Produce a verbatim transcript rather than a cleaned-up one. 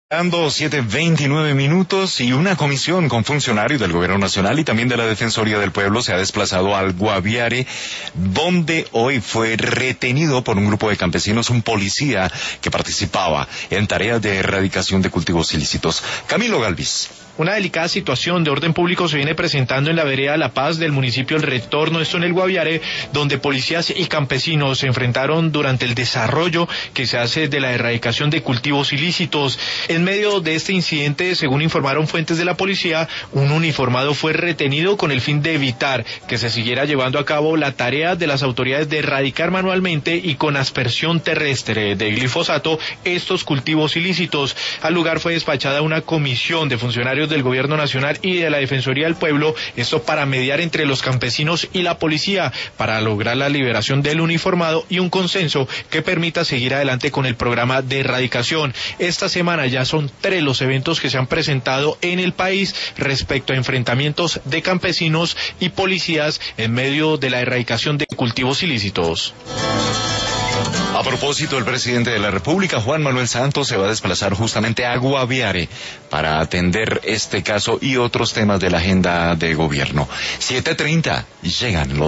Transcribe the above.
Dando siete veintinueve minutos y una comisión con funcionarios del Gobierno Nacional y también de la Defensoría del Pueblo se ha desplazado al Guaviare, donde hoy fue retenido por un grupo de campesinos un policía que participaba en tareas de erradicación de cultivos ilícitos. Camilo Galvis. Una delicada situación de orden público se viene presentando en la vereda La Paz del municipio El Retorno, esto en el Guaviare, donde policías y campesinos se enfrentaron durante el desarrollo que se hace de la erradicación de cultivos ilícitos. En medio de este incidente, según informaron fuentes de la policía, un uniformado fue retenido con el fin de evitar que se siguiera llevando a cabo la tarea de las autoridades de erradicar manualmente y con aspersión terrestre de glifosato estos cultivos ilícitos. Al lugar fue despachada una comisión de funcionarios del Gobierno Nacional y de la Defensoría del Pueblo, esto para mediar entre los campesinos y la policía, para lograr la liberación del uniformado y un consenso que permita seguir adelante con el programa de erradicación. Esta semana ya son tres los eventos que se han presentado en el país respecto a enfrentamientos de campesinos y policías en medio de la erradicación de cultivos ilícitos. A propósito, el presidente de la República, Juan Manuel Santos, se va a desplazar justamente a Guaviare para atender este caso y otros temas de la agenda de gobierno. siete treinta, llegan los